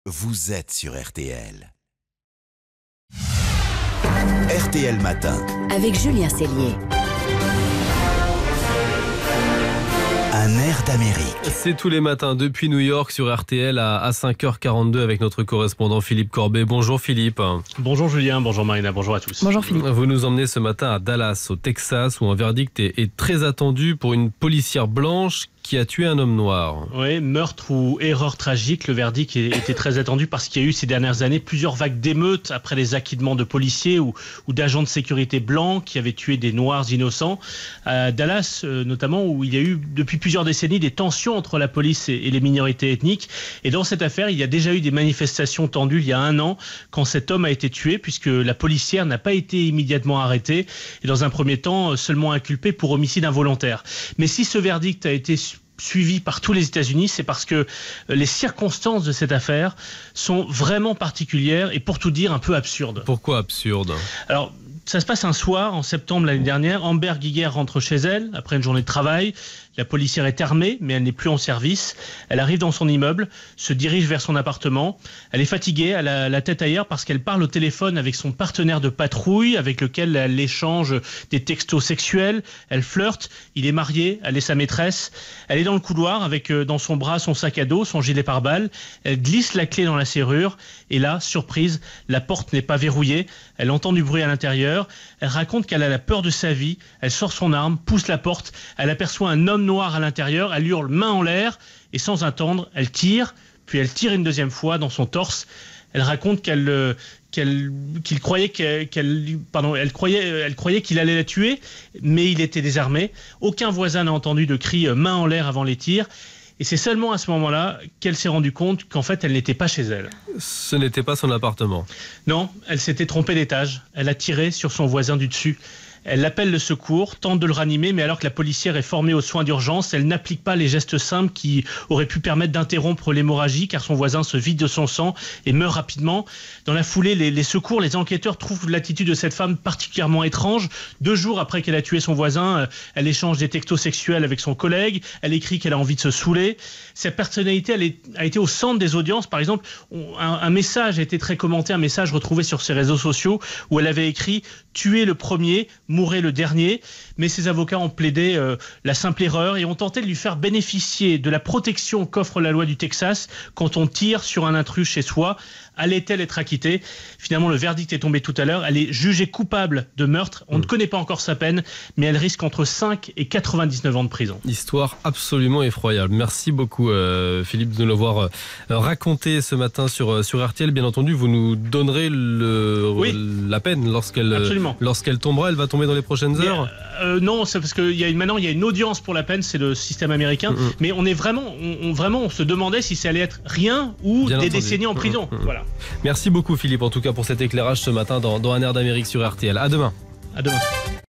vous êtes sur RTL. RTL Matin. Avec Julien Cellier. Un air d'Amérique. C'est tous les matins depuis New York sur RTL à 5h42 avec notre correspondant Philippe Corbet. Bonjour Philippe. Bonjour Julien, bonjour Marina, bonjour à tous. Bonjour Philippe. Vous nous emmenez ce matin à Dallas, au Texas, où un verdict est très attendu pour une policière blanche qui a tué un homme noir. Oui, meurtre ou erreur tragique, le verdict était très attendu parce qu'il y a eu ces dernières années plusieurs vagues d'émeutes après les acquittements de policiers ou d'agents de sécurité blancs qui avaient tué des noirs innocents. À Dallas notamment, où il y a eu depuis plusieurs décennies des tensions entre la police et les minorités ethniques. Et dans cette affaire, il y a déjà eu des manifestations tendues il y a 1 an quand cet homme a été tué puisque la policière n'a pas été immédiatement arrêtée et dans un premier temps seulement inculpée pour homicide involontaire. Mais si ce verdict a été suivi par tous les États-Unis, c'est parce que les circonstances de cette affaire sont vraiment particulières et pour tout dire un peu absurdes. Pourquoi absurde ? Alors, ça se passe un soir, en septembre l'année dernière. Amber Guyger rentre chez elle après une journée de travail. La policière est armée, mais elle n'est plus en service. Elle arrive dans son immeuble, se dirige vers son appartement. Elle est fatiguée, elle a la tête ailleurs parce qu'elle parle au téléphone avec son partenaire de patrouille, avec lequel elle échange des textos sexuels. Elle flirte, il est marié, elle est sa maîtresse. Elle est dans le couloir avec dans son bras son sac à dos, son gilet pare-balles. Elle glisse la clé dans la serrure et là, surprise, la porte n'est pas verrouillée. Elle entend du bruit à l'intérieur. Elle raconte qu'elle a la peur de sa vie. Elle sort son arme, pousse la porte. Elle aperçoit un homme noir à l'intérieur. Elle hurle main en l'air et sans attendre, elle tire. Puis elle tire une deuxième fois dans son torse. Elle raconte qu'elle croyait qu'il allait la tuer, mais il était désarmé. Aucun voisin n'a entendu de cri main en l'air avant les tirs. Et c'est seulement à ce moment-là qu'elle s'est rendue compte qu'en fait, elle n'était pas chez elle. Ce n'était pas son appartement. Non, elle s'était trompée d'étage. Elle a tiré sur son voisin du dessus. Elle appelle le secours, tente de le ranimer, mais alors que la policière est formée aux soins d'urgence, elle n'applique pas les gestes simples qui auraient pu permettre d'interrompre l'hémorragie, car son voisin se vide de son sang et meurt rapidement. Dans la foulée, les secours, les enquêteurs trouvent l'attitude de cette femme particulièrement étrange. 2 jours après qu'elle a tué son voisin, elle échange des textos sexuels avec son collègue, elle écrit qu'elle a envie de se saouler. Sa personnalité a été au centre des audiences. Par exemple, un message a été très commenté, un message retrouvé sur ses réseaux sociaux, où elle avait écrit « Tuer le premier ». Mourait le dernier, mais ses avocats ont plaidé la simple erreur et ont tenté de lui faire bénéficier de la protection qu'offre la loi du Texas quand on tire sur un intrus chez soi. Allait-elle être acquittée ? Finalement, le verdict est tombé tout à l'heure. Elle est jugée coupable de meurtre. On ne connaît pas encore sa peine, mais elle risque entre 5 et 99 ans de prison. Histoire absolument effroyable. Merci beaucoup Philippe de nous l'avoir raconté ce matin sur RTL. Bien entendu, vous nous donnerez la peine lorsqu'elle tombera. Elle va tomber dans les prochaines heures. Non, c'est parce que maintenant il y a une audience pour la peine, c'est le système américain. Mais on se demandait si ça allait être rien ou Bien des entendu. décennies en prison. Voilà. Merci beaucoup Philippe en tout cas pour cet éclairage ce matin dans Un air d'Amérique sur RTL. À demain. À demain.